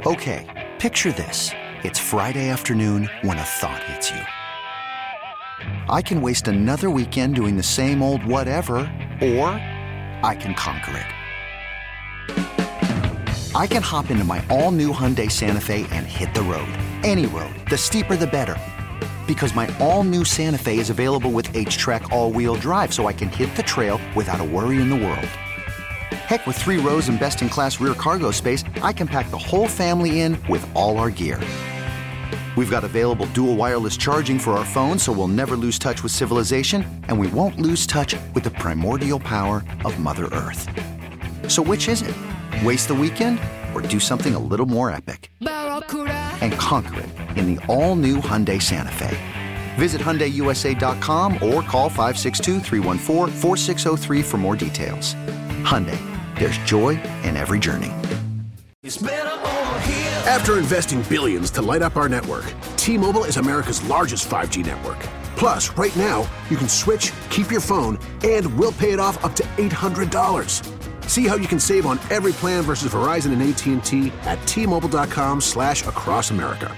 Okay, picture this. It's Friday afternoon when a thought hits you. I can waste another weekend doing the same old whatever, or I can conquer it. I can hop into my all-new Hyundai Santa Fe and hit the road. Any road. The steeper, the better. Because my all-new Santa Fe is available with H-Track all-wheel drive, so I can hit the trail without a worry in the world. Heck, with 3 rows and best-in-class rear cargo space, I can pack the whole family in with all our gear. We've got available dual wireless charging for our phones, so we'll never lose touch with civilization, and we won't lose touch with the primordial power of Mother Earth. So which is it? Waste the weekend or do something a little more epic? And conquer it in the all-new Hyundai Santa Fe. Visit HyundaiUSA.com or call 562-314-4603 for more details. Hyundai, there's joy in every journey. After investing billions to light up our network, T-Mobile is America's largest 5G network. Plus, right now, you can switch, keep your phone, and we'll pay it off up to $800. See how you can save on every plan versus Verizon and AT&T at T-Mobile.com/across America.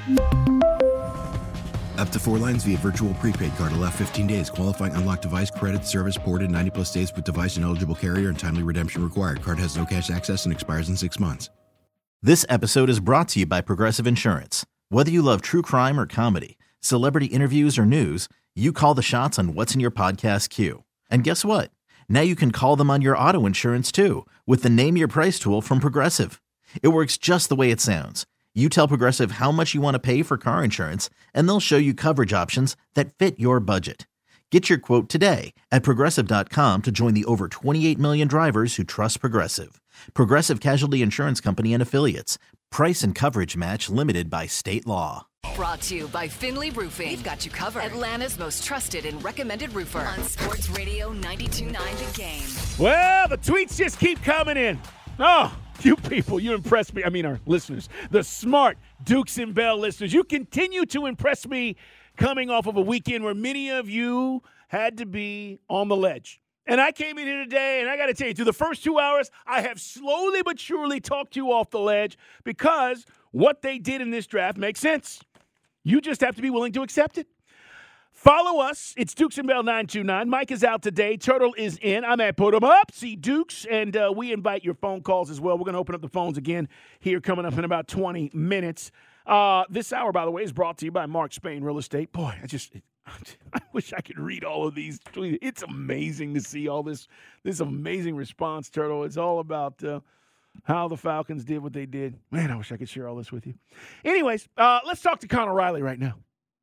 Up to 4 lines via virtual prepaid card. Allow 15 days. Qualifying unlocked device credit service ported 90+ days with device and eligible carrier and timely redemption required. Card has no cash access and expires in 6 months. This episode is brought to you by Progressive Insurance. Whether you love true crime or comedy, celebrity interviews or news, you call the shots on what's in your podcast queue. And guess what? Now you can call them on your auto insurance too with the Name Your Price tool from Progressive. It works just the way it sounds. You tell Progressive how much you want to pay for car insurance, and they'll show you coverage options that fit your budget. Get your quote today at Progressive.com to join the over 28 million drivers who trust Progressive. Progressive Casualty Insurance Company and Affiliates. Price and coverage match limited by state law. Brought to you by Finley Roofing. We've got you covered. Atlanta's most trusted and recommended roofer. On Sports Radio 92.9 The Game. Well, the tweets just keep coming in. Oh, you people, you impress me. I mean, our listeners, the smart Dukes and Bell listeners. You continue to impress me coming off of a weekend where many of you had to be on the ledge. And I came in here today, and I got to tell you, through the first 2 hours, I have slowly but surely talked you off the ledge because what they did in this draft makes sense. You just have to be willing to accept it. Follow us. It's Dukes and Bell 929. Mike is out today. Turtle is in. I'm at Put 'em Up. See Dukes. And we invite your phone calls as well. We're going to open up the phones again here coming up in about 20 minutes. This hour, by the way, is brought to you by Mark Spain Real Estate. Boy, I wish I could read all of these tweets. It's amazing to see all this amazing response, Turtle. It's all about how the Falcons did what they did. Man, I wish I could share all this with you. Anyways, let's talk to Connor Riley right now.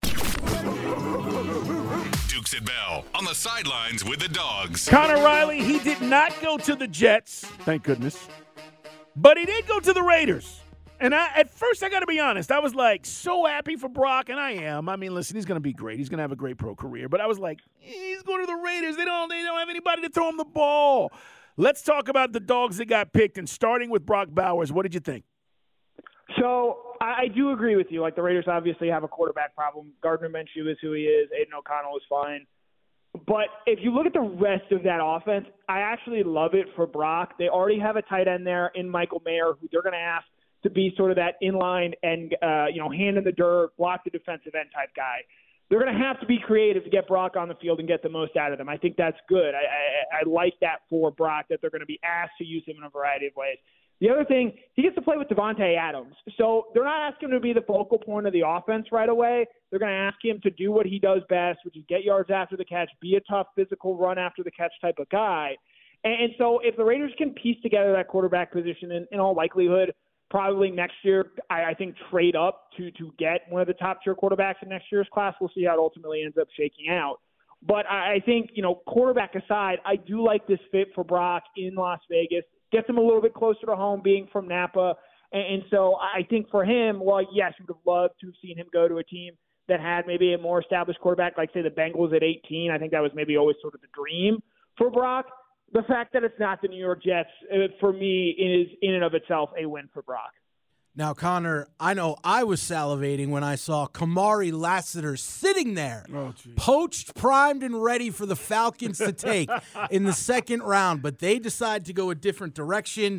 Dukes and Bell on the sidelines with the Dogs. Connor Riley, he did not go to the Jets, thank goodness, but he did go to the Raiders. And at first, I got to be honest, I was like so happy for Brock, and I am. I mean, listen, he's going to be great. He's going to have a great pro career. But I was like, he's going to the Raiders. They don't have anybody to throw him the ball. Let's talk about the Dogs that got picked, and starting with Brock Bowers. What did you think? So I do agree with you. Like, the Raiders obviously have a quarterback problem. Gardner Minshew is who he is. Aiden O'Connell is fine. But if you look at the rest of that offense, I actually love it for Brock. They already have a tight end there in Michael Mayer, who they're going to ask to be sort of that inline and, hand in the dirt, block the defensive end type guy. They're going to have to be creative to get Brock on the field and get the most out of them. I think that's good. I like that for Brock, that they're going to be asked to use him in a variety of ways. The other thing, he gets to play with Devontae Adams. So they're not asking him to be the focal point of the offense right away. They're going to ask him to do what he does best, which is get yards after the catch, be a tough physical run after the catch type of guy. And so if the Raiders can piece together that quarterback position, in all likelihood, probably next year, I think trade up to get one of the top-tier quarterbacks in next year's class. We'll see how it ultimately ends up shaking out. But I think, quarterback aside, I do like this fit for Brock in Las Vegas. Gets him a little bit closer to home, being from Napa. And so I think for him, well, yes, we would have loved to have seen him go to a team that had maybe a more established quarterback, like, say, the Bengals at 18. I think that was maybe always sort of the dream for Brock. The fact that it's not the New York Jets, for me, is in and of itself a win for Brock. Now, Connor, I know I was salivating when I saw Kamari Lassiter sitting there, poached, primed, and ready for the Falcons to take in the second round. But they decided to go a different direction.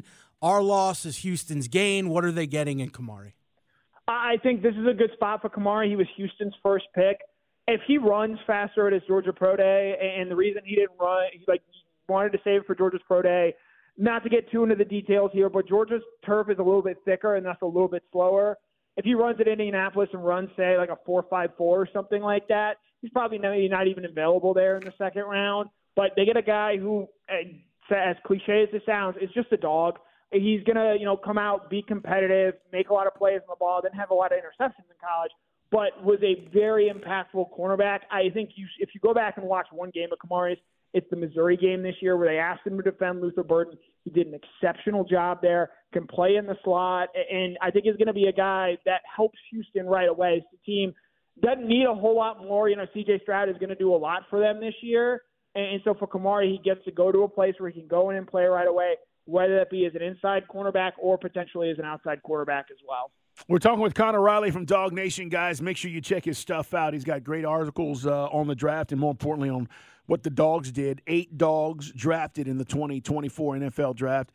our loss is Houston's gain. What are they getting in Kamari? I think this is a good spot for Kamari. He was Houston's first pick. If he runs faster at his Georgia Pro Day, and the reason he didn't run, he wanted to save it for Georgia's Pro Day, not to get too into the details here, but Georgia's turf is a little bit thicker and that's a little bit slower. If he runs at Indianapolis and runs, say, like a 4.54 or something like that, he's probably not even available there in the second round. But they get a guy who, as cliche as it sounds, is just a dog. He's going to, come out, be competitive, make a lot of plays on the ball, didn't have a lot of interceptions in college, but was a very impactful cornerback. I think if you go back and watch one game of Kamari's, it's the Missouri game this year where they asked him to defend Luther Burden. He did an exceptional job there, can play in the slot, and I think he's going to be a guy that helps Houston right away. The team doesn't need a whole lot more. C.J. Stroud is going to do a lot for them this year, and so for Kamari, he gets to go to a place where he can go in and play right away, whether that be as an inside cornerback or potentially as an outside quarterback as well. We're talking with Connor Riley from Dog Nation, guys. Make sure you check his stuff out. He's got great articles on the draft and, more importantly, on what the Dogs did. 8 dogs drafted in the 2024 NFL draft.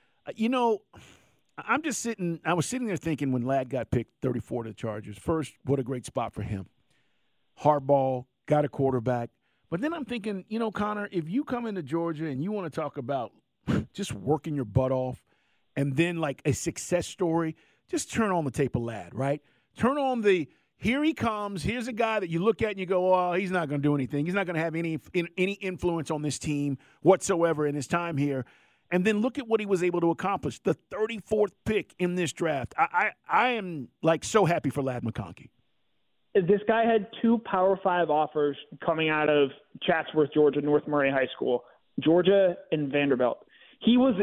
I was sitting there thinking when Ladd got picked 34 to the Chargers. First, what a great spot for him. Hardball, got a quarterback. But then I'm thinking, Connor, if you come into Georgia and you want to talk about just working your butt off and then like a success story, just turn on the tape of Ladd, right? Turn on here he comes. Here's a guy that you look at and you go, oh, he's not going to do anything. He's not going to have any influence on this team whatsoever in his time here. And then look at what he was able to accomplish. The 34th pick in this draft. I am so happy for Ladd McConkey. This guy had 2 Power 5 offers coming out of Chatsworth, Georgia, North Murray High School, Georgia and Vanderbilt. He was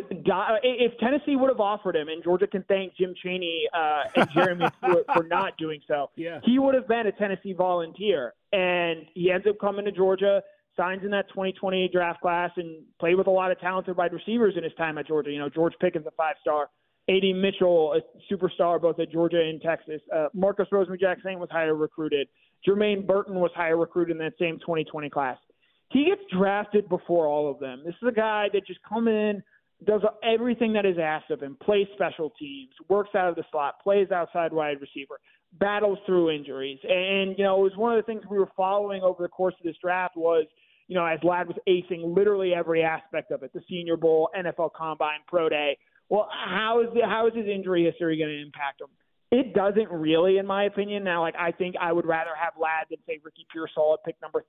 if Tennessee would have offered him, and Georgia can thank Jim Chaney and Jeremy Pruitt for not doing so, he would have been a Tennessee Volunteer. And he ends up coming to Georgia, signs in that 2020 draft class, and played with a lot of talented wide receivers in his time at Georgia. George Pickens, a 5-star. A.D. Mitchell, a superstar both at Georgia and Texas. Marcus Rosemary-Jackson was higher recruited. Jermaine Burton was higher recruited in that same 2020 class. He gets drafted before all of them. This is a guy that just comes in, does everything that is asked of him, plays special teams, works out of the slot, plays outside wide receiver, battles through injuries. And, it was one of the things we were following over the course of this draft was, as Ladd was acing literally every aspect of it, the Senior Bowl, NFL Combine, Pro Day. Well, how is his injury history going to impact him? It doesn't really, in my opinion. Now, I think I would rather have Ladd than, say, Ricky Pearsall at pick number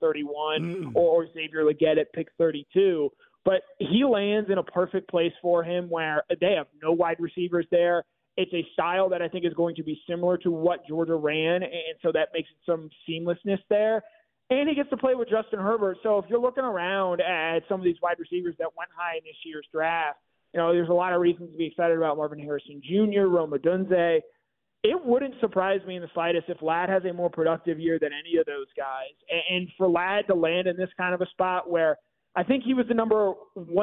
31 or Xavier Legette at pick 32. But he lands in a perfect place for him where they have no wide receivers there. It's a style that I think is going to be similar to what Georgia ran, and so that makes it some seamlessness there. And he gets to play with Justin Herbert. So if you're looking around at some of these wide receivers that went high in this year's draft, there's a lot of reasons to be excited about Marvin Harrison Jr., Rome Odunze. It wouldn't surprise me in the slightest if Ladd has a more productive year than any of those guys. And for Ladd to land in this kind of a spot where I think he was the number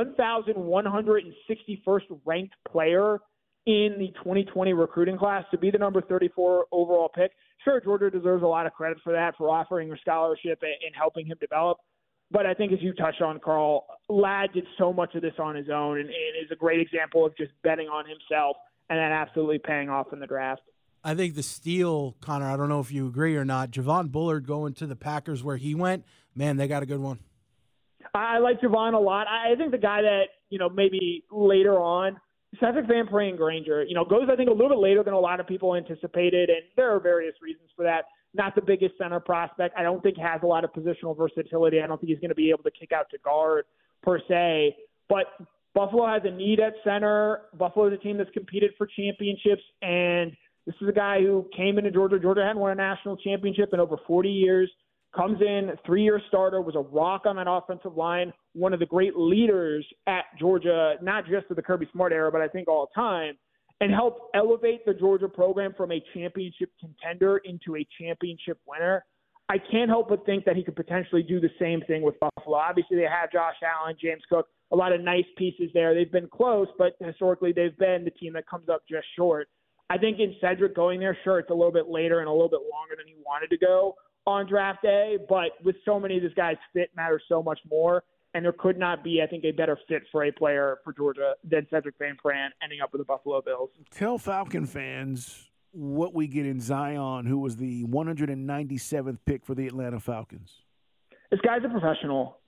1,161st ranked player in the 2020 recruiting class, to be the number 34 overall pick. Sure, Georgia deserves a lot of credit for that, for offering a scholarship and helping him develop. But I think, as you touched on, Carl, Ladd did so much of this on his own and is a great example of just betting on himself and then absolutely paying off in the draft. I think the steal, Connor, I don't know if you agree or not, Javon Bullard going to the Packers where he went, man, they got a good one. I like Javon a lot. I think the guy that, maybe later on, Cedric Van Pran-Granger, goes, I think, a little bit later than a lot of people anticipated, and there are various reasons for that. Not the biggest center prospect. I don't think has a lot of positional versatility. I don't think he's going to be able to kick out to guard per se. But Buffalo has a need at center. Buffalo is a team that's competed for championships, and this is a guy who came into Georgia. Georgia hadn't won a national championship in over 40 years. Comes in, 3-year starter, was a rock on that offensive line, one of the great leaders at Georgia, not just of the Kirby Smart era, but I think all time, and helped elevate the Georgia program from a championship contender into a championship winner. I can't help but think that he could potentially do the same thing with Buffalo. Obviously, they have Josh Allen, James Cook, a lot of nice pieces there. They've been close, but historically they've been the team that comes up just short. I think in Cedric going there, sure, it's a little bit later and a little bit longer than he wanted to go on draft day, but with so many of these guys, fit matters so much more. and there could not be, I think, a better fit for a player for Georgia than Cedric Van Pran ending up with the Buffalo Bills. Tell Falcon fans what we get in Zion, who was the 197th pick for the Atlanta Falcons. This guy's a professional.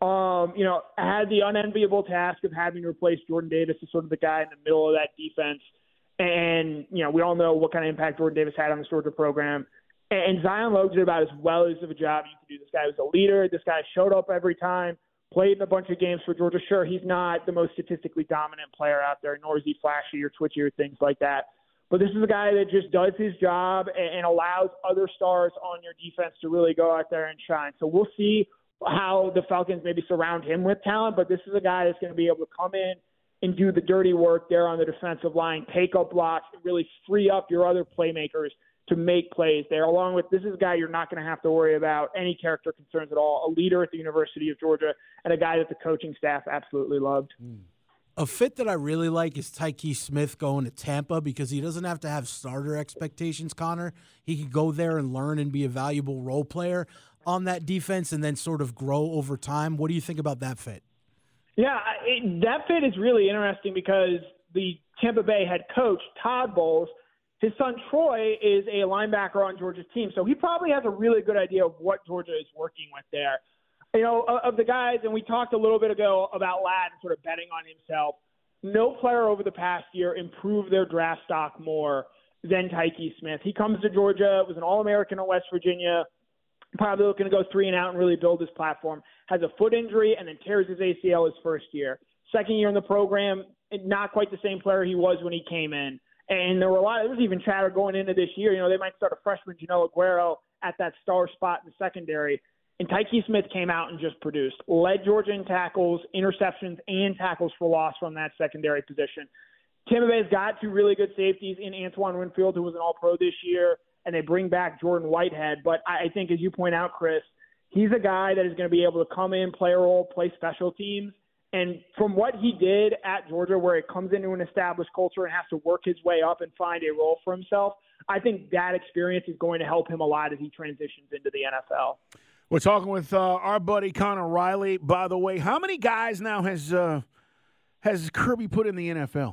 Had the unenviable task of having to replace Jordan Davis as sort of the guy in the middle of that defense. And, we all know what kind of impact Jordan Davis had on the Georgia program. And Zion Logue did about as well as of a job you could do. This guy was a leader. This guy showed up every time, played in a bunch of games for Georgia. Sure, he's not the most statistically dominant player out there, nor is he flashy or twitchy or things like that. But this is a guy that just does his job and allows other stars on your defense to really go out there and shine. So we'll see how the Falcons maybe surround him with talent, but this is a guy that's going to be able to come in and do the dirty work there on the defensive line, take up blocks, and really free up your other playmakers to make plays there. Along with, this is a guy you're not going to have to worry about any character concerns at all, a leader at the University of Georgia, and a guy that the coaching staff absolutely loved. A fit that I really like is Tyke Smith going to Tampa because he doesn't have to have starter expectations, Connor. He could go there and learn and be a valuable role player on that defense and then sort of grow over time. What do you think about that fit? Yeah, that fit is really interesting because the Tampa Bay head coach, Todd Bowles, his son Troy is a linebacker on Georgia's team, so he probably has a really good idea of what Georgia is working with there. Of the guys, and we talked a little bit ago about Ladd sort of betting on himself, no player over the past year improved their draft stock more than Tyke Smith. He comes to Georgia, was an All-American at West Virginia, probably looking to go 3 and out and really build his platform, has a foot injury and then tears his ACL his first year. Second year in the program, not quite the same player he was when he came in. And there was even chatter going into this year, they might start a freshman, Janelle Aguero, at that star spot in the secondary. And Tyke Smith came out and just produced, led Georgia in tackles, interceptions, and tackles for loss from that secondary position. Tampa Bay's got 2 really good safeties in Antoine Winfield, who was an All-Pro this year, and they bring back Jordan Whitehead. But I think, as you point out, Chris, he's a guy that is going to be able to come in, play a role, play special teams. And from what he did at Georgia, where it comes into an established culture and has to work his way up and find a role for himself, I think that experience is going to help him a lot as he transitions into the NFL. We're talking with our buddy Connor Riley. By the way, how many guys now has Kirby put in the NFL?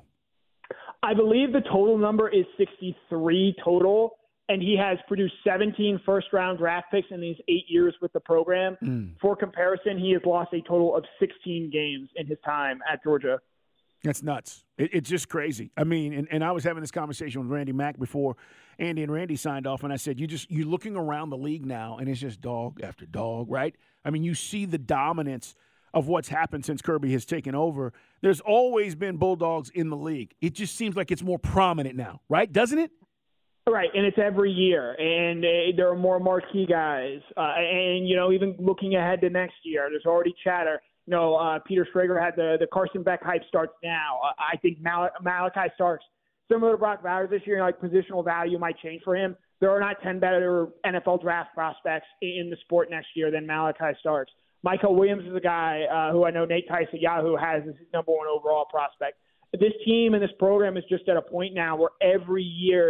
I believe the total number is 63 total, and he has produced 17 first-round draft picks in these 8 years with the program. For comparison, he has lost a total of 16 games in his time at Georgia. That's nuts. It's just crazy. I mean, and I was having this conversation with Randy Mack before Andy and Randy signed off, and I said, you're looking around the league now, and it's just dog after dog, right? I mean, you see the dominance of what's happened since Kirby has taken over. There's always been Bulldogs in the league. It just seems like it's more prominent now, right? Doesn't it? Right, and it's every year, and there are more marquee guys. And, even looking ahead to next year, there's already chatter. Peter Schrager had the Carson Beck hype starts now. I think Malachi Starks, similar to Brock Bowers this year, positional value might change for him. There are not 10 better NFL draft prospects in the sport next year than Malachi Starks. Michael Williams is a guy who I know Nate Tice at Yahoo has as his number 1 overall prospect. This team and this program is just at a point now where every year,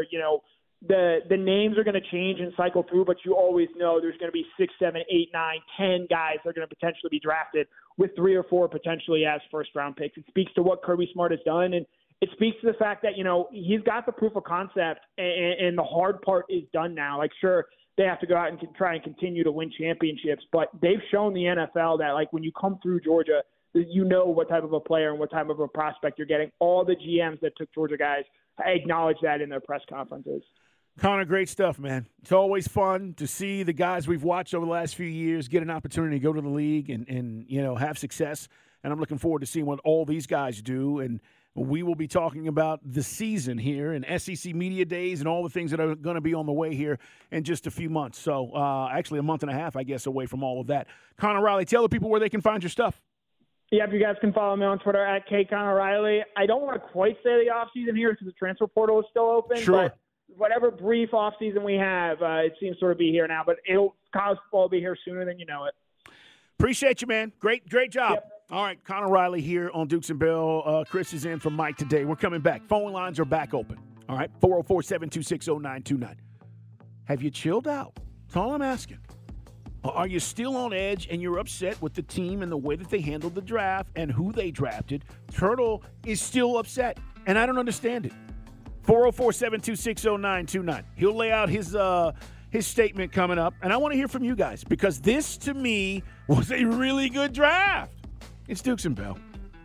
the names are going to change and cycle through, but you always know there's going to be 6, 7, 8, 9, 10 guys that are going to potentially be drafted with 3 or 4 potentially as first-round picks. It speaks to what Kirby Smart has done, and it speaks to the fact that, he's got the proof of concept, and the hard part is done now. Sure, they have to go out and try and continue to win championships, but they've shown the NFL that, when you come through Georgia, you know what type of a player and what type of a prospect you're getting. All the GMs that took Georgia guys acknowledge that in their press conferences. Connor, great stuff, man. It's always fun to see the guys we've watched over the last few years get an opportunity to go to the league and have success. And I'm looking forward to seeing what all these guys do. And we will be talking about the season here and SEC Media Days and all the things that are going to be on the way here in just a few months. So actually a month and a half, I guess, away from all of that. Connor Riley, tell the people where they can find your stuff. Yep, you guys can follow me on Twitter at @KConnorRiley. I don't want to quite say the offseason here because the transfer portal is still open. Sure. But whatever brief offseason we have, it seems to sort of be here now. But college football will be here sooner than you know it. Appreciate you, man. Great job. Yep. All right, Connor Riley here on Dukes and Bell. Chris is in for Mike today. We're coming back. Phone lines are back open. All right, 404-726-0929. Have you chilled out? That's all I'm asking. Are you still on edge and you're upset with the team and the way that they handled the draft and who they drafted? Turtle is still upset, and I don't understand it. 404-726-0929. He'll lay out his statement coming up, and I want to hear from you guys because this, to me, was a really good draft. It's Dukes and Bell.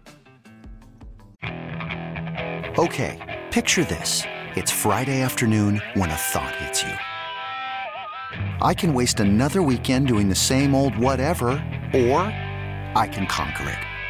Okay, picture this. It's Friday afternoon when a thought hits you. I can waste another weekend doing the same old whatever, or I can conquer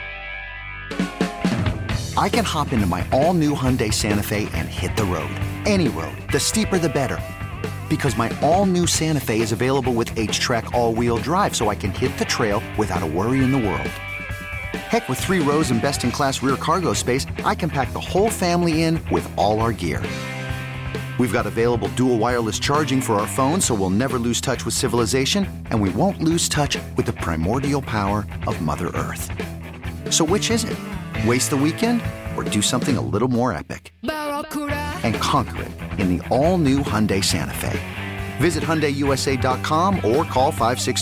it. I can hop into my all-new Hyundai Santa Fe and hit the road. Any road. The steeper, the better. Because my all-new Santa Fe is available with H-Track all-wheel drive, so I can hit the trail without a worry in the world. Heck, with 3 rows and best-in-class rear cargo space, I can pack the whole family in with all our gear. We've got available dual wireless charging for our phones, so we'll never lose touch with civilization, and we won't lose touch with the primordial power of Mother Earth. So which is it? Waste the weekend or do something a little more epic? And conquer it in the all-new Hyundai Santa Fe. Visit HyundaiUSA.com or call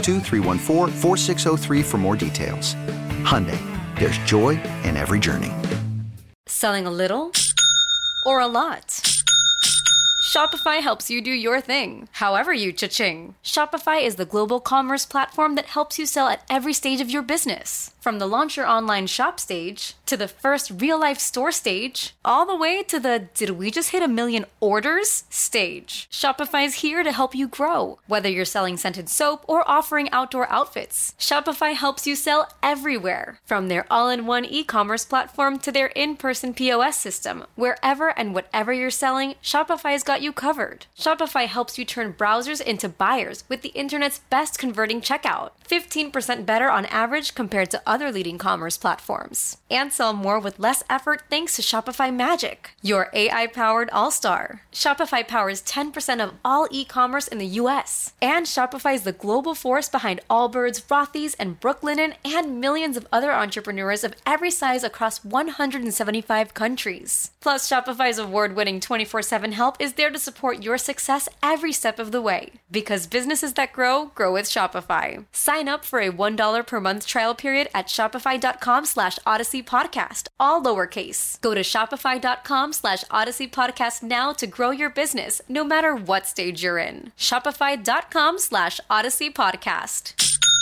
562-314-4603 for more details. Hyundai, there's joy in every journey. Selling a little or a lot? Shopify helps you do your thing, however you cha-ching. Shopify is the global commerce platform that helps you sell at every stage of your business. From the launch your online shop stage, to the first real-life store stage, all the way to the did we just hit 1 million orders stage. Shopify's here to help you grow. Whether you're selling scented soap or offering outdoor outfits, Shopify helps you sell everywhere. From their all-in-one e-commerce platform to their in-person POS system, wherever and whatever you're selling, Shopify's got you covered. Shopify helps you turn browsers into buyers with the internet's best converting checkout. 15% better on average compared to other leading commerce platforms. And sell more with less effort thanks to Shopify Magic, your AI-powered all-star. Shopify powers 10% of all e-commerce in the U.S. And Shopify is the global force behind Allbirds, Rothy's, and Brooklinen, and millions of other entrepreneurs of every size across 175 countries. Plus, Shopify's award-winning 24/7 help is there to support your success every step of the way. Because businesses that grow, grow with Shopify. Sign up for a $1 per month trial period at shopify.com/Odyssey Podcast, all lowercase. Go to shopify.com/Odyssey Podcast now to grow your business, no matter what stage you're in. Shopify.com/Odyssey Podcast.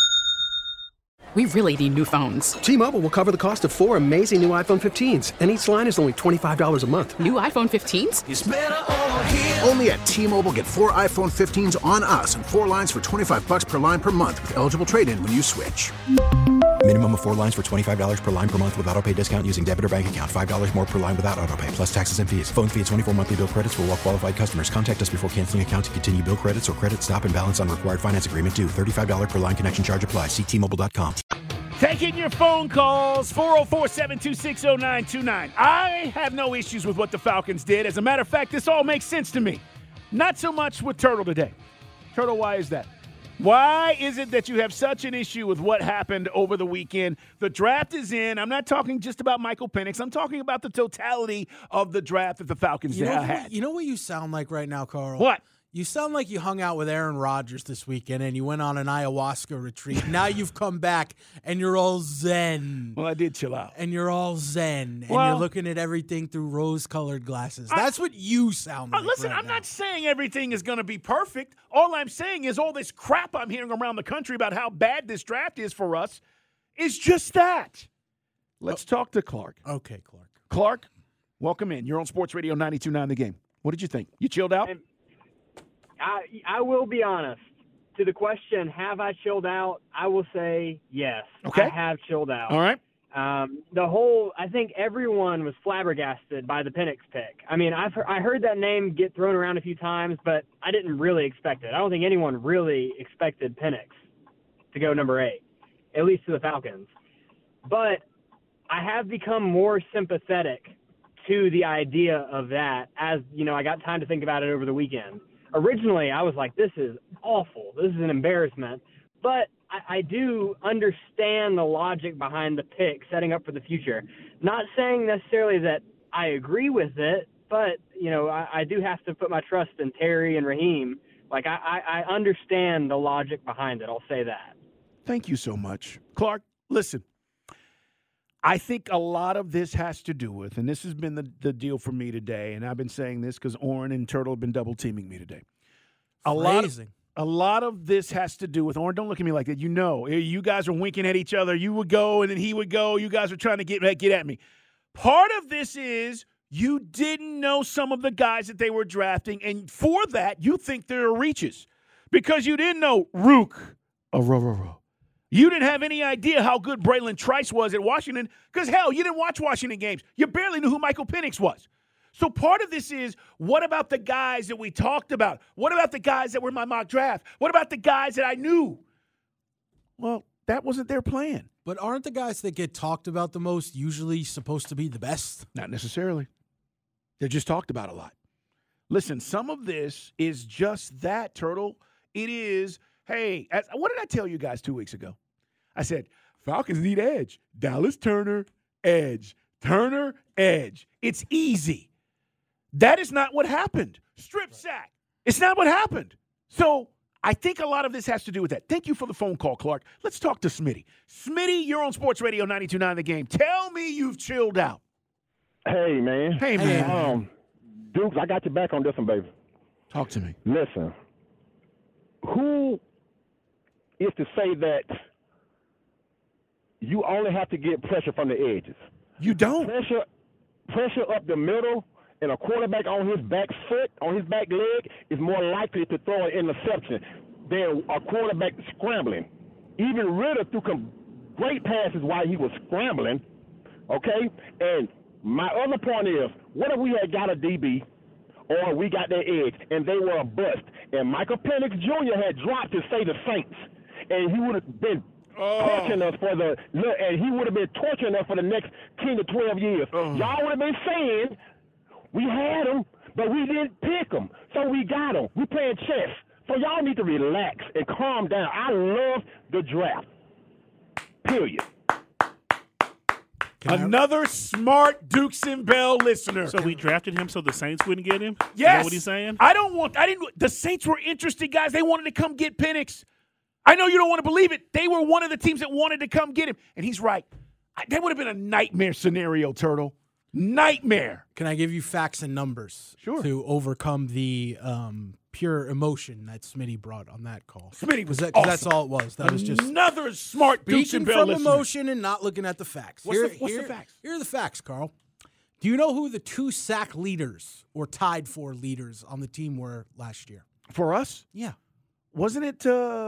We really need new phones. T-Mobile will cover the cost of 4 amazing new iPhone 15s, and each line is only $25 a month. New iPhone 15s? It's better over here. Only at T-Mobile, get 4 iPhone 15s on us and 4 lines for $25 per line per month with eligible trade-in when you switch. Minimum of 4 lines for $25 per line per month with auto-pay discount using debit or bank account. $5 more per line without auto-pay, plus taxes and fees. Phone fee at 24 monthly bill credits for well-qualified customers. Contact us before canceling account to continue bill credits or credit stop and balance on required finance agreement due. $35 per line connection charge applies. See T-Mobile.com. Taking your phone calls, 404-726-0929. I have no issues with what the Falcons did. As a matter of fact, this all makes sense to me. Not so much with Turtle today. Turtle, why is that? Why is it that you have such an issue with what happened over the weekend? The draft is in. I'm not talking just about Michael Penix. I'm talking about the totality of the draft that the Falcons had. You know what you sound like right now, Carl? What? You sound like you hung out with Aaron Rodgers this weekend and you went on an ayahuasca retreat. Now you've come back and you're all zen. Well, I did chill out. And you're all zen. And you're looking at everything through rose-colored glasses. That's what you sound like. Listen, I'm not saying everything is going to be perfect. All I'm saying is all this crap I'm hearing around the country about how bad this draft is for us is just that. Let's talk to Clark. Okay, Clark. Clark, welcome in. You're on Sports Radio 92.9 The Game. What did you think? You chilled out? I will be honest. To the question, have I chilled out? I will say yes. Okay. I have chilled out. All right. I think everyone was flabbergasted by the Penix pick. I mean, I heard that name get thrown around a few times, but I didn't really expect it. I don't think anyone really expected Penix to go number 8, at least to the Falcons. But I have become more sympathetic to the idea of that as, I got time to think about it over the weekend. Originally, I was like, this is awful. This is an embarrassment. But I do understand the logic behind the pick, setting up for the future. Not saying necessarily that I agree with it, but, I do have to put my trust in Terry and Raheem Like, I understand the logic behind it. I'll say that. Thank you so much. Clark, listen, I think a lot of this has to do with, and this has been the deal for me today, and I've been saying this because Oren and Turtle have been double-teaming me today. A lot of this has to do with, Oren, don't look at me like that. You know, you guys are winking at each other. You would go, and then he would go. You guys are trying to get at me. Part of this is you didn't know some of the guys that they were drafting, and for that, you think there are reaches because you didn't know Rook. You didn't have any idea how good Braylon Trice was at Washington because, hell, you didn't watch Washington games. You barely knew who Michael Penix was. So part of this is, what about the guys that we talked about? What about the guys that were in my mock draft? What about the guys that I knew? Well, that wasn't their plan. But aren't the guys that get talked about the most usually supposed to be the best? Not necessarily. They're just talked about a lot. Listen, some of this is just that, Turtle. It is, hey, what did I tell you guys 2 weeks ago? I said, Falcons need edge. Dallas Turner, edge. Turner, edge. It's easy. That is not what happened. Strip sack. It's not what happened. So I think a lot of this has to do with that. Thank you for the phone call, Clark. Let's talk to Smitty. Smitty, you're on Sports Radio 92.9 The Game. Tell me you've chilled out. Hey, man. Hey, man. Dukes, I got your back on this one, baby. Talk to me. Listen, who is to say that you only have to get pressure from the edges? You don't. Pressure up the middle and a quarterback on his back foot, on his back leg, is more likely to throw an interception than a quarterback scrambling. Even Ritter threw some great passes while he was scrambling, okay? And my other point is, what if we had got a DB or we got their edge and they were a bust and Michael Penix Jr. had dropped to, say, the Saints, and he would have been torturing us and he would have been torturing us for the next 10 to 12 years. Y'all would have been saying, we had him, but we didn't pick him, so we got him. We playing chess. So y'all need to relax and calm down. I love the draft. Period. Another smart Dukes and Bell listener. So we drafted him so the Saints wouldn't get him? Yes. Is that what he's saying? The Saints were interested, guys. They wanted to come get Penix. I know you don't want to believe it. They were one of the teams that wanted to come get him. And he's right. That would have been a nightmare scenario, Turtle. Nightmare. Can I give you facts and numbers to overcome the pure emotion that Smitty brought on that call? Smitty was awesome. That's all it was. That was just another smart Dukes and Bell listener. Speaking from emotion and not looking at the facts. What's the facts? Here are the facts, Carl. Do you know who the 2 sack leaders or tied for leaders on the team were last year? For us? Yeah. Wasn't it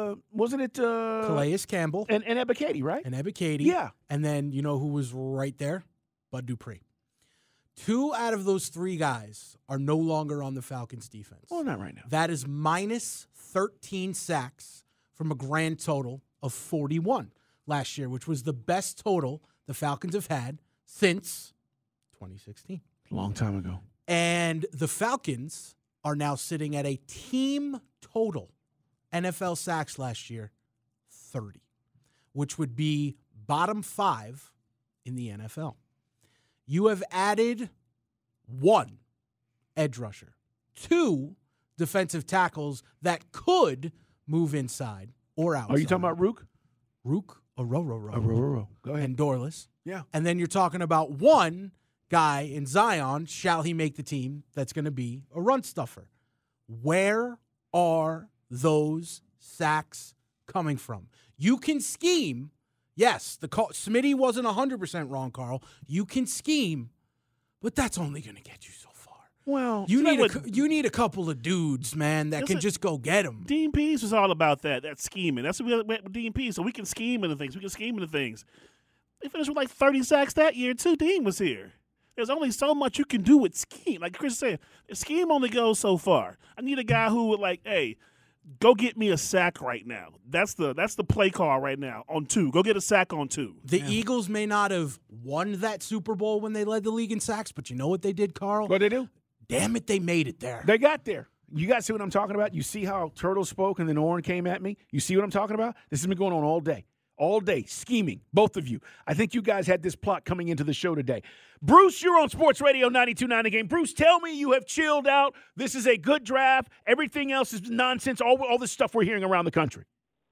Calais Campbell and Ebiketie, right? And Ebiketie. Yeah. And then you know who was right there? Bud Dupree. 2 out of those 3 guys are no longer on the Falcons defense. Well, not right now. That is minus 13 sacks from a grand total of 41 last year, which was the best total the Falcons have had since 2016. A long time ago. And the Falcons are now sitting at a team total NFL sacks last year, 30, which would be bottom 5 in the NFL. You have added 1 edge rusher, 2 defensive tackles that could move inside or outside. Are you talking about Rook? Rook, Aroro. Go ahead. And Dorless. Yeah. And then you're talking about 1 guy in Zion, shall he make the team, that's going to be a run stuffer. Where are those sacks coming from? You can scheme. Yes, Smitty wasn't 100% wrong, Carl. You can scheme, but that's only going to get you so far. Well, you need a couple of dudes, man, that can just go get them. Dean Pease was all about that scheming. That's what we went with Dean Pease. So we can scheme into things. They finished with like 30 sacks that year, too. Dean was here. There's only so much you can do with scheme. Like Chris said, the scheme only goes so far. I need a guy who would like, hey, go get me a sack right now. That's the play call right now on 2. Go get a sack on 2. The Eagles may not have won that Super Bowl when they led the league in sacks, but you know what they did, Carl? What they do? Damn it, they made it there. They got there. You guys see what I'm talking about? You see how Turtle spoke and then Oren came at me? You see what I'm talking about? This has been going on all day. all day, scheming, both of you. I think you guys had this plot coming into the show today. Bruce, you're on Sports Radio 92.9 The Game. Bruce, tell me you have chilled out. This is a good draft. Everything else is nonsense, all this stuff we're hearing around the country.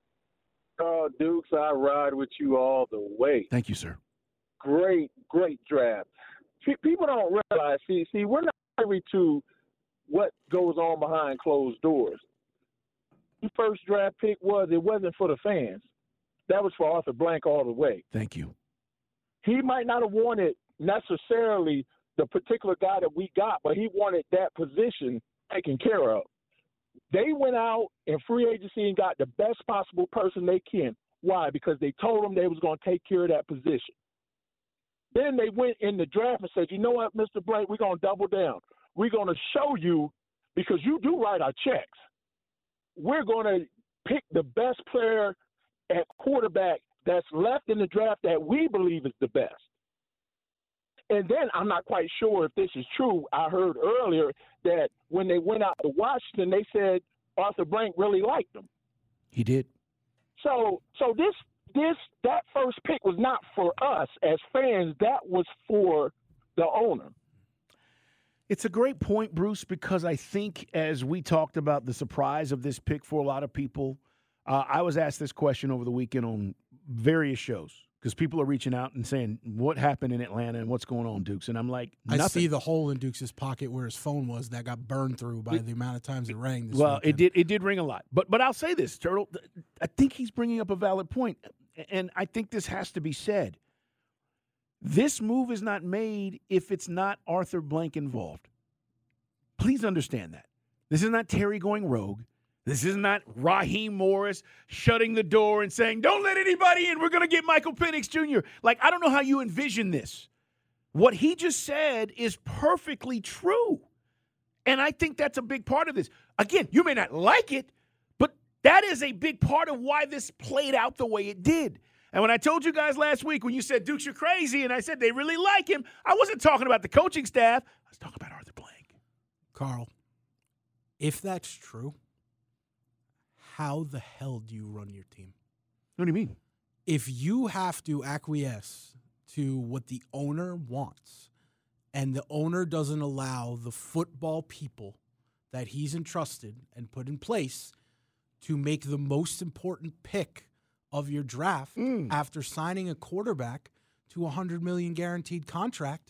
Oh, Dukes, I ride with you all the way. Thank you, sir. Great draft. People don't realize, see, we're not privy to what goes on behind closed doors. The first draft pick wasn't for the fans. That was for Arthur Blank all the way. Thank you. He might not have wanted necessarily the particular guy that we got, but he wanted that position taken care of. They went out in free agency and got the best possible person they can. Why? Because they told them they was going to take care of that position. Then they went in the draft and said, you know what, Mr. Blank, we're going to double down. We're going to show you, because you do write our checks, we're going to pick the best player at quarterback that's left in the draft that we believe is the best. And then I'm not quite sure if this is true. I heard earlier that when they went out to Washington, they said Arthur Blank really liked them. He did. So that first pick was not for us as fans. That was for the owner. It's a great point, Bruce, because I think as we talked about the surprise of this pick for a lot of people, I was asked this question over the weekend on various shows because people are reaching out and saying, what happened in Atlanta and what's going on, Dukes? And I'm like, nothing. I see the hole in Dukes' pocket where his phone was that got burned through by the amount of times it rang this weekend. It did ring a lot. But I'll say this, Turtle, I think he's bringing up a valid point, and I think this has to be said. This move is not made if it's not Arthur Blank involved. Please understand that. This is not Terry going rogue. This is not Raheem Morris shutting the door and saying, don't let anybody in. We're going to get Michael Penix Jr. Like, I don't know how you envision this. What he just said is perfectly true. And I think that's a big part of this. Again, you may not like it, but that is a big part of why this played out the way it did. And when I told you guys last week, when you said, Dukes, you're crazy, and I said they really like him, I wasn't talking about the coaching staff. I was talking about Arthur Blank. Carl, if that's true, how the hell do you run your team? What do you mean? If you have to acquiesce to what the owner wants and the owner doesn't allow the football people that he's entrusted and put in place to make the most important pick of your draft after signing a quarterback to a $100 million guaranteed contract,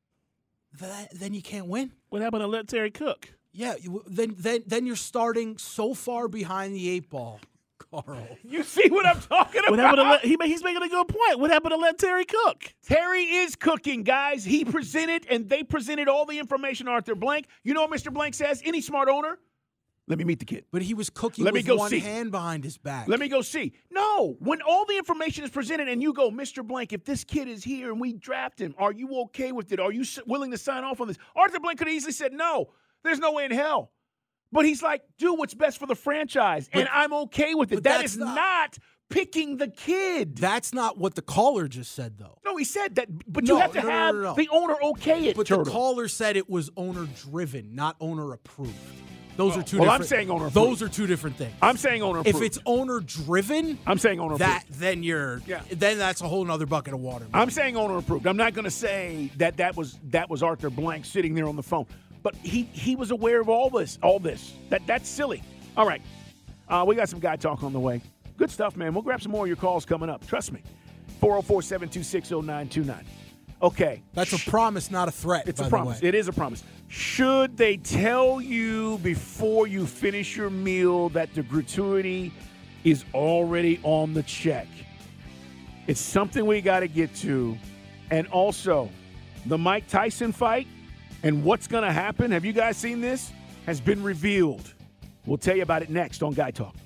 then you can't win. What happened to let Terry cook? Yeah, then you're starting so far behind the eight ball, Carl. You see what I'm talking about? What happened to he's making a good point. What happened to let Terry cook? Terry is cooking, guys. He presented, and they presented all the information to Arthur Blank. You know what Mr. Blank says? Any smart owner, let me meet the kid. But he was cooking with one hand behind his back. Let me go see. No, when all the information is presented and you go, Mr. Blank, if this kid is here and we draft him, are you okay with it? Are you willing to sign off on this? Arthur Blank could have easily said, no, there's no way in hell. But he's like, do what's best for the franchise, and I'm okay with it. That is not picking the kid. That's not what the caller just said, though. No, he said that, but you have to have the owner okay it, But Turtle. the caller said it was owner-driven, not owner-approved. Those are two. Well, different, I'm saying owner-approved. Those are two different things. I'm saying owner-approved. If it's owner-driven, I'm saying owner-approved. Then that's a whole other bucket of water. I'm saying owner-approved. I'm not going to say that was Arthur Blank sitting there on the phone. But he was aware of all this. That's silly. All right. We got some guy talk on the way. Good stuff, man. We'll grab some more of your calls coming up. Trust me. 404-726-0929. Okay. That's a promise, not a threat. It's a promise. It is a promise. Should they tell you before you finish your meal that the gratuity is already on the check? It's something we got to get to. And also, the Mike Tyson fight and what's going to happen, have you guys seen this? Has been revealed. We'll tell you about it next on Guy Talk.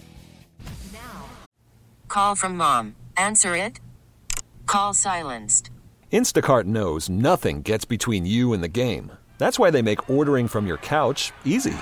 Call from mom. Answer it. Call silenced. Instacart knows nothing gets between you and the game. That's why they make ordering from your couch easy.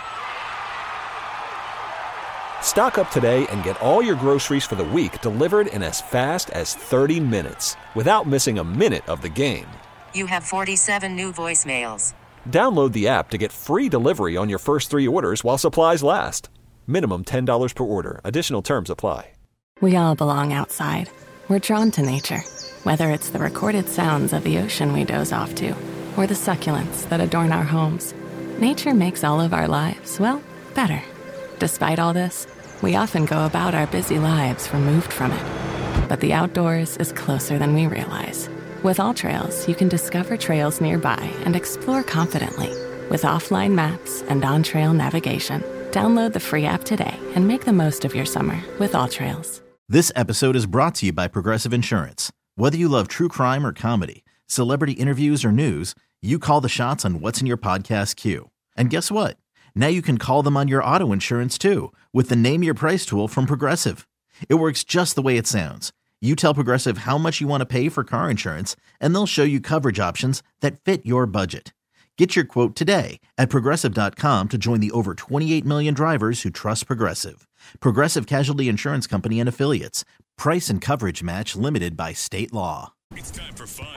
Stock up today and get all your groceries for the week delivered in as fast as 30 minutes without missing a minute of the game. You have 47 new voicemails. Download the app to get free delivery on your first 3 orders while supplies last. Minimum $10 per order. Additional terms apply. We all belong outside. We're drawn to nature, whether it's the recorded sounds of the ocean we doze off to, or the succulents that adorn our homes. Nature makes all of our lives, well, better. Despite all this, we often go about our busy lives removed from it. But the outdoors is closer than we realize. With AllTrails, you can discover trails nearby and explore confidently. With offline maps and on-trail navigation, download the free app today and make the most of your summer with AllTrails. This episode is brought to you by Progressive Insurance. Whether you love true crime or comedy, celebrity interviews or news, you call the shots on what's in your podcast queue. And guess what? Now you can call them on your auto insurance too with the Name Your Price tool from Progressive. It works just the way it sounds. You tell Progressive how much you want to pay for car insurance, and they'll show you coverage options that fit your budget. Get your quote today at Progressive.com to join the over 28 million drivers who trust Progressive. Progressive Casualty Insurance Company and Affiliates. Price and coverage match limited by state law. It's time for fun.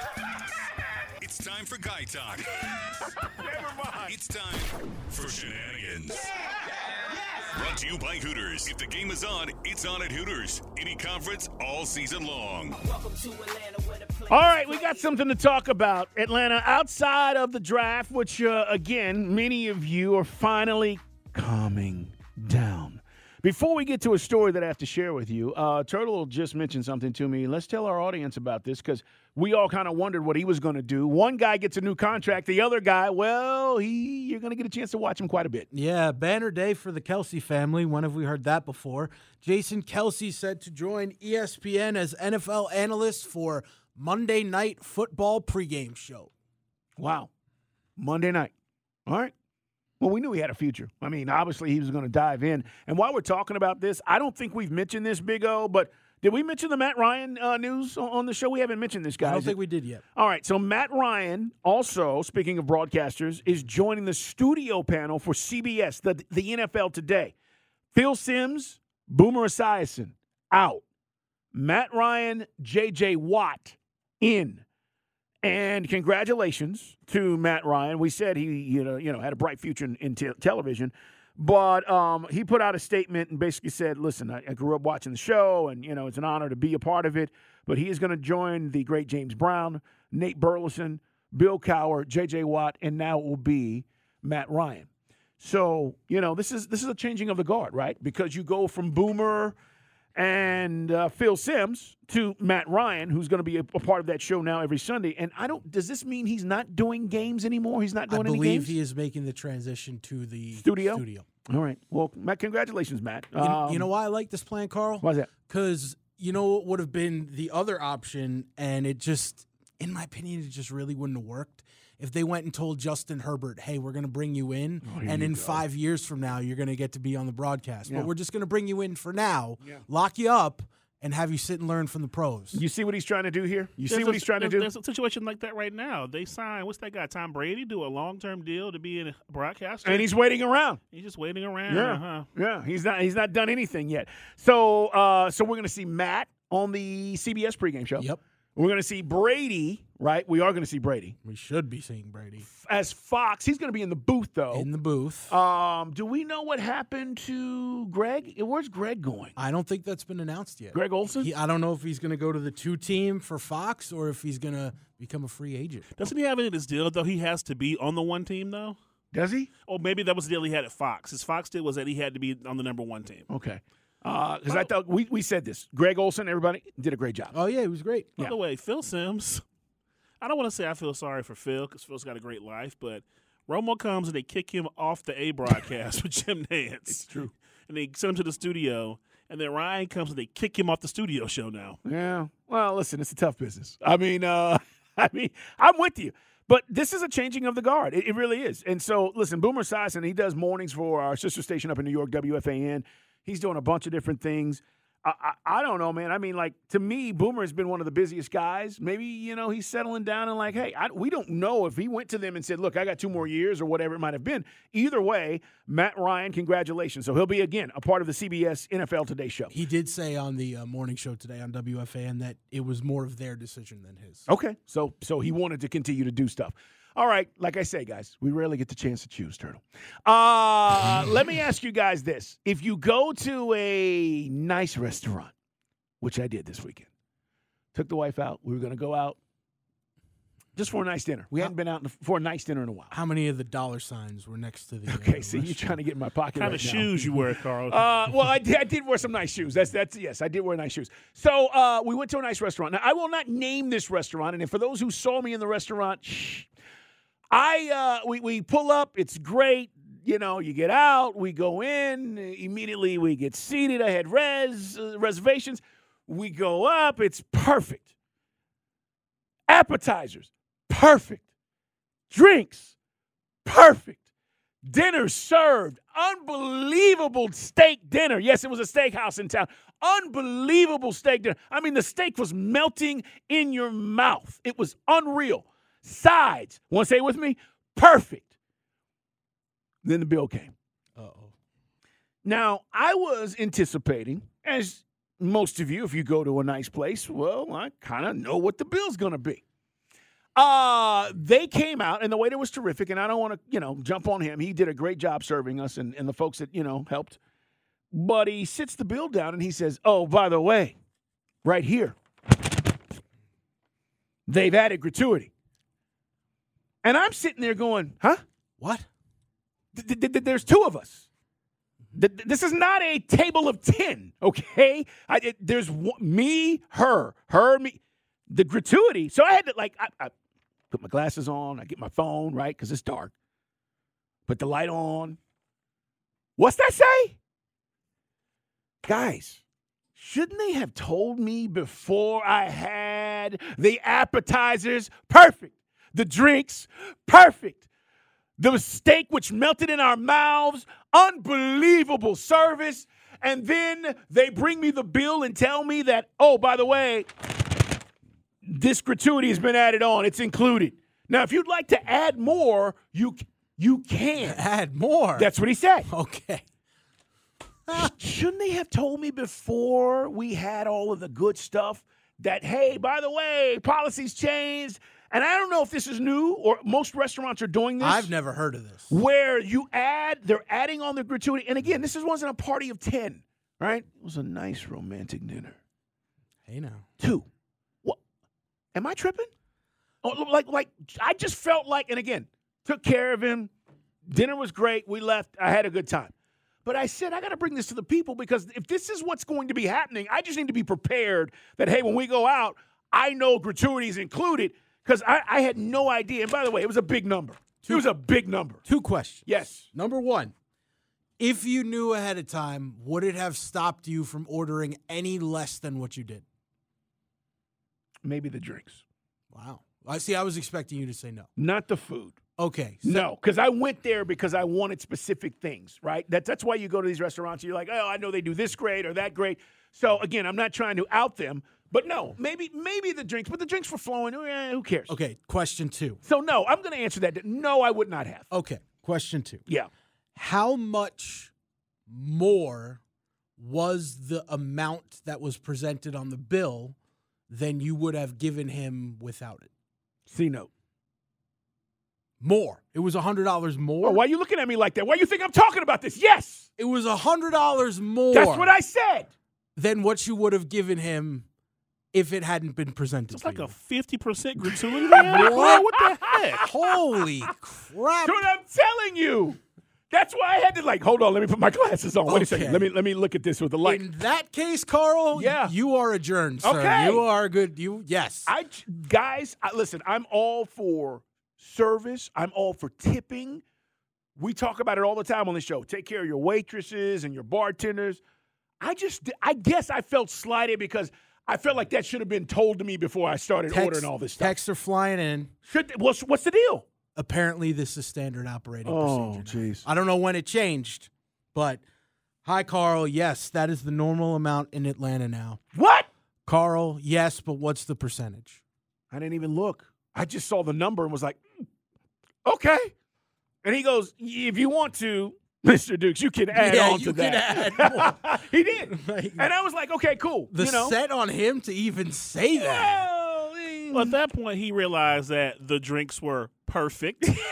It's time for guy talk. Never mind. It's time for shenanigans. Brought to you by Hooters. If the game is on, it's on at Hooters. Any conference all season long. All right, we got something to talk about. Atlanta, outside of the draft, which, again, many of you are finally calming down. Before we get to a story that I have to share with you, Turtle just mentioned something to me. Let's tell our audience about this because we all kind of wondered what he was going to do. One guy gets a new contract. The other guy, well, you're going to get a chance to watch him quite a bit. Yeah, banner day for the Kelce family. When have we heard that before? Jason Kelce set to join ESPN as NFL analyst for Monday Night Football pregame show. Wow. Monday night. All right. Well, we knew he had a future. I mean, obviously he was going to dive in. And while we're talking about this, I don't think we've mentioned this, Big O, but did we mention the Matt Ryan news on the show? We haven't mentioned this, guys. I don't think we did yet. All right, so Matt Ryan also, speaking of broadcasters, is joining the studio panel for CBS, the NFL Today. Phil Simms, Boomer Esiason, out. Matt Ryan, J.J. Watt, in. And congratulations to Matt Ryan. We said he had a bright future in television, but he put out a statement and basically said, listen, I grew up watching the show, and, it's an honor to be a part of it, but he is going to join the great James Brown, Nate Burleson, Bill Cowher, J.J. Watt, and now it will be Matt Ryan. So, this is a changing of the guard, right? Because you go from Boomer and Phil Simms to Matt Ryan, who's going to be a part of that show now every Sunday. And does this mean he's not doing games anymore? He's not doing any games? I believe he is making the transition to the studio. All right. Well, Matt, congratulations, Matt. You know why I like this plan, Carl? Why is that? Because you know what would have been the other option, and it just, in my opinion, it just really wouldn't have worked. If they went and told Justin Herbert, hey, we're going to bring you in, and in 5 years from now, you're going to get to be on the broadcast. Yeah. But we're just going to bring you in for now, lock you up, and have you sit and learn from the pros. You see what he's trying to do here? There's a situation like that right now. They signed, what's that guy, Tom Brady, do a long-term deal to be a broadcaster? And he's waiting around. He's just waiting around. Yeah. He's not done anything yet. So we're going to see Matt on the CBS pregame show. Yep. We're going to see Brady, right? We are going to see Brady. We should be seeing Brady. As Fox. He's going to be in the booth, though. In the booth. Do we know what happened to Greg? Where's Greg going? I don't think that's been announced yet. Greg Olsen? I don't know if he's going to go to the 2-team for Fox or if he's going to become a free agent. Doesn't he have it in his deal, though? He has to be on the one team, though? Does he? Oh, maybe that was the deal he had at Fox. His Fox deal was that he had to be on the number one team. Okay. Because I thought we said this. Greg Olsen, everybody, did a great job. Oh, yeah, he was great. By the way, Phil Simms, I don't want to say I feel sorry for Phil because Phil's got a great life, but Romo comes and they kick him off the A broadcast with Jim Nantz. It's true. And they send him to the studio, and then Ryan comes and they kick him off the studio show now. Yeah. Well, listen, it's a tough business. I mean, I'm with you. But this is a changing of the guard. It really is. And so, listen, Boomer Esiason, he does mornings for our sister station up in New York, WFAN. He's doing a bunch of different things. I don't know, man. I mean, like, to me, Boomer has been one of the busiest guys. Maybe, he's settling down and like, hey, we don't know if he went to them and said, look, I got 2 more years or whatever it might have been. Either way, Matt Ryan, congratulations. So he'll be, again, a part of the CBS NFL Today show. He did say on the morning show today on WFAN that it was more of their decision than his. Okay. So he wanted to continue to do stuff. All right, like I say, guys, we rarely get the chance to choose, Turtle. Let me ask you guys this. If you go to a nice restaurant, which I did this weekend. Took the wife out. We were going to go out just for a nice dinner. We hadn't been out for a nice dinner in a while. How many of the dollar signs were next to the Okay, see, you're trying to get in my pocket What kind right of now. shoes you wear, Carl? Well, I did wear some nice shoes. That's yes, I did wear nice shoes. So we went to a nice restaurant. Now, I will not name this restaurant, and for those who saw me in the restaurant, we pull up. It's great. You know, you get out. We go in. Immediately, we get seated. I had reservations. We go up. It's perfect. Appetizers, perfect. Drinks, perfect. Dinner served. Unbelievable steak dinner. Yes, it was a steakhouse in town. Unbelievable steak dinner. I mean, the steak was melting in your mouth. It was unreal. Sides, want to say it with me? Perfect. Then the bill came. Uh-oh. Now, I was anticipating, as most of you, if you go to a nice place, well, I kind of know what the bill's going to be. They came out, and the waiter was terrific, and I don't want to, jump on him. He did a great job serving us and the folks that, helped. But he sits the bill down, and he says, oh, by the way, right here, they've added gratuity. And I'm sitting there going, huh? What? There's two of us. This is not a table of 10, okay? There's me, her, me. The gratuity. So I had to, I put my glasses on. I get my phone, right, because it's dark. Put the light on. What's that say? Guys, shouldn't they have told me before I had the appetizers? Perfect. The drinks? Perfect. The steak, which melted in our mouths, unbelievable service. And then they bring me the bill and tell me that, oh, by the way, this gratuity has been added on. It's included. Now, if you'd like to add more, you can. Add more? That's what he said. Okay. Shouldn't they have told me before we had all of the good stuff that, hey, by the way, policies changed? And I don't know if this is new or most restaurants are doing this. I've never heard of this. Where they're adding on the gratuity. And again, this wasn't a party of 10, right? It was a nice romantic dinner. Hey, now. 2. What? Am I tripping? Oh, like I just felt like, and again, took care of him. Dinner was great. We left. I had a good time. But I said, I got to bring this to the people because if this is what's going to be happening, I just need to be prepared that, hey, when we go out, I know gratuity is included. Because I had no idea. And by the way, it was a big number. It was a big number. 2 questions. Yes. Number 1, if you knew ahead of time, would it have stopped you from ordering any less than what you did? Maybe the drinks. Wow. I see. I was expecting you to say no. Not the food. Okay. No, because I went there because I wanted specific things, right? That's why you go to these restaurants. You're like, oh, I know they do this great or that great. So, again, I'm not trying to out them. But no, maybe the drinks. But the drinks were flowing. Who cares? Okay, question 2. So, no, I'm going to answer that. No, I would not have. Okay, question 2. Yeah. How much more was the amount that was presented on the bill than you would have given him without it? C note. More. It was $100 more. Oh, why are you looking at me like that? Why do you think I'm talking about this? Yes. It was $100 more. That's what I said. Than what you would have given him if it hadn't been presented It's to like you. a 50% gratuity. What the heck? Holy crap. That's what I'm telling you. That's why I had to hold on, let me put my glasses on. Wait a second. Let me look at this with the light. In that case, Carl, you are adjourned, sir. Okay. You are good. Yes. Guys, listen, I'm all for service. I'm all for tipping. We talk about it all the time on the show. Take care of your waitresses and your bartenders. I guess I felt slighted because I felt like that should have been told to me before I started ordering all this stuff. Texts are flying in. What's the deal? Apparently, this is standard operating procedure. Oh, jeez. I don't know when it changed, but hi, Carl. Yes, that is the normal amount in Atlanta now. What? Carl, yes, but what's the percentage? I didn't even look. I just saw the number and was like, okay. And he goes, if you want to, Mr. Dukes, you can add on to that. Can add more. He did. And I was like, okay, cool. The set on him to even say that. Well, at that point, he realized that the drinks were perfect.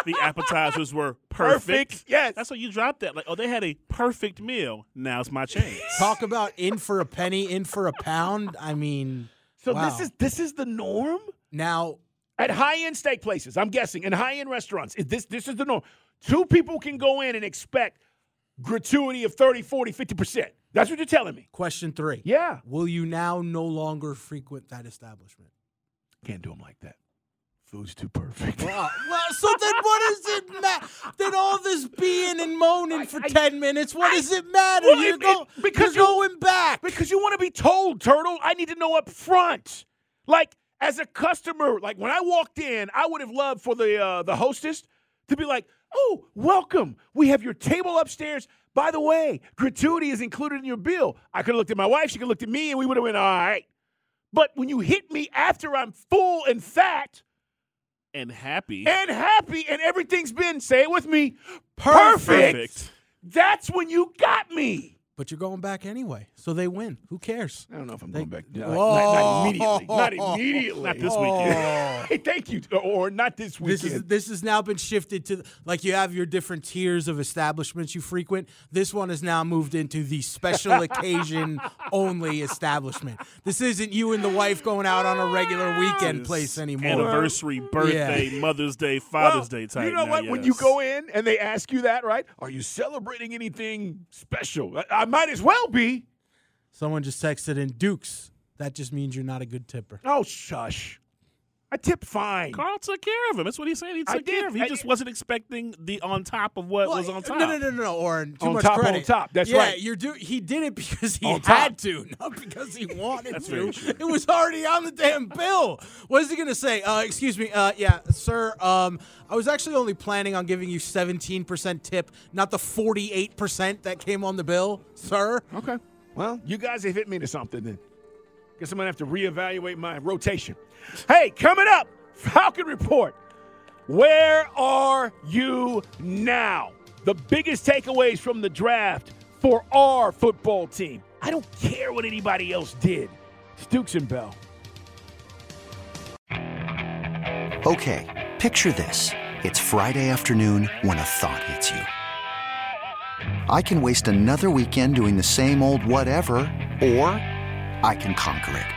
The appetizers were perfect. Yes. That's what you dropped that. Like, oh, they had a perfect meal. Now's my chance. Talk about in for a penny, in for a pound. I mean, So wow. this is the norm? Now, at high-end steak places, I'm guessing, and high-end restaurants, this is the norm. 2 people can go in and expect gratuity of 30, 40, 50%. That's what you're telling me. Question 3. Yeah. Will you now no longer frequent that establishment? Can't do them like that. Food's too perfect. Well, so then what does it matter? Then all this being and moaning for 10 minutes, what does it matter? Well, you're going back. Because you want to be told, Turtle. I need to know up front. Like, as a customer, like when I walked in, I would have loved for the hostess to be like, oh, welcome. We have your table upstairs. By the way, gratuity is included in your bill. I could have looked at my wife. She could have looked at me, and we would have went, all right. But when you hit me after I'm full and fat and happy, and everything's been, say it with me, perfect. That's when you got me. But you're going back anyway, so they win. Who cares? I don't know if I'm going back. Not immediately. Not immediately. Not this weekend. Hey, thank you. Or not this weekend. This has now been shifted to, like, you have your different tiers of establishments you frequent. This one has now moved into the special occasion only establishment. This isn't you and the wife going out on a regular weekend place anymore. Anniversary, birthday, Mother's Day, Father's Day type. You know what? Yes. When you go in and they ask you that, right? Are you celebrating anything special? I might as well be. Someone just texted in, Dukes. That just means you're not a good tipper. Oh, shush. I tipped fine. Carl took care of him. That's what he's saying. He took care of him. He just wasn't expecting the on top of what was on top. No. Or too on much top, credit. On top. That's yeah, right. He did it because he on had to, not because he wanted to. It was already on the damn bill. What is he going to say? Excuse me. Yeah, sir. I was actually only planning on giving you 17% tip, not the 48% that came on the bill, sir. Okay. Well, you guys have hit me to something then. Guess I'm going to have to reevaluate my rotation. Hey, coming up, Falcon Report. Where are you now? The biggest takeaways from the draft for our football team. I don't care what anybody else did. It's Dukes and Bell. Okay, picture this. It's Friday afternoon when a thought hits you. I can waste another weekend doing the same old whatever, or I can conquer it.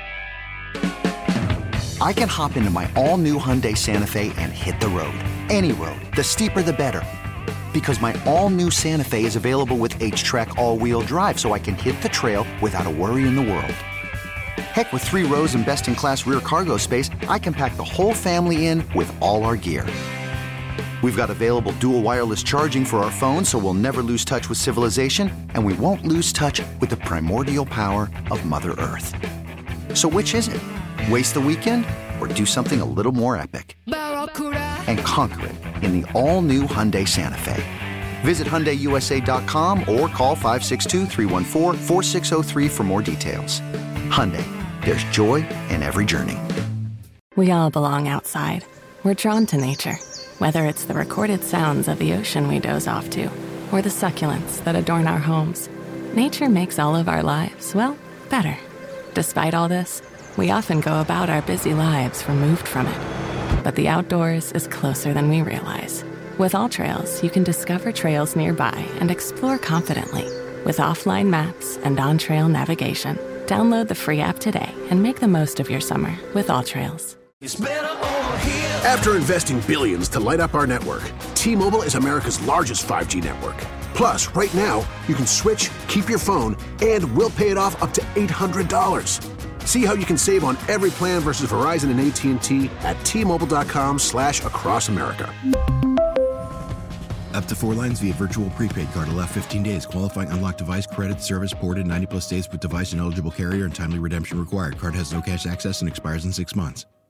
I can hop into my all-new Hyundai Santa Fe and hit the road. Any road. The steeper, the better. Because my all-new Santa Fe is available with H-Track all-wheel drive, so I can hit the trail without a worry in the world. Heck, with 3 rows and best-in-class rear cargo space, I can pack the whole family in with all our gear. We've got available dual wireless charging for our phones, so we'll never lose touch with civilization, and we won't lose touch with the primordial power of Mother Earth. So which is it? Waste the weekend or do something a little more epic? And conquer it in the all-new Hyundai Santa Fe. Visit HyundaiUSA.com or call 562-314-4603 for more details. Hyundai, there's joy in every journey. We all belong outside. We're drawn to nature, whether it's the recorded sounds of the ocean we doze off to or the succulents that adorn our homes. Nature makes all of our lives, well, better. Despite all this, we often go about our busy lives removed from it. But the outdoors is closer than we realize. With AllTrails, you can discover trails nearby and explore confidently. With offline maps and on-trail navigation, download the free app today and make the most of your summer with AllTrails. After investing billions to light up our network, T-Mobile is America's largest 5G network. Plus, right now, you can switch, keep your phone, and we'll pay it off up to $800. See how you can save on every plan versus Verizon and AT&T at T-Mobile.com/across America. Up to 4 lines via virtual prepaid card. Allow 15 days. Qualifying unlocked device credit service ported 90+ days with device and eligible carrier and timely redemption required. Card has no cash access and expires in 6 months.